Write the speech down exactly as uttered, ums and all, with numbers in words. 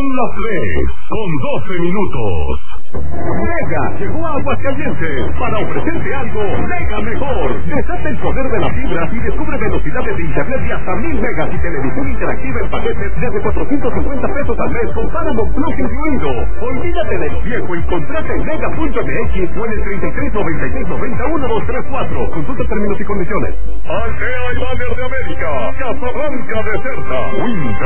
Son las tres, con doce minutos. Mega llegó a Aguascalientes para ofrecerte algo mega mejor. Desata el poder de las fibras y descubre velocidades de internet de hasta mil megas y televisión interactiva en paquetes desde cuatrocientos cincuenta pesos al mes con Paramount Plus incluido. Olvídate de lo viejo y contrata en mega punto m x o en el treinta y tres noventa y seis noventa uno dos tres cuatro. Consulta términos y condiciones. Altea y Banner de América, Casablanca de Certa, Winter.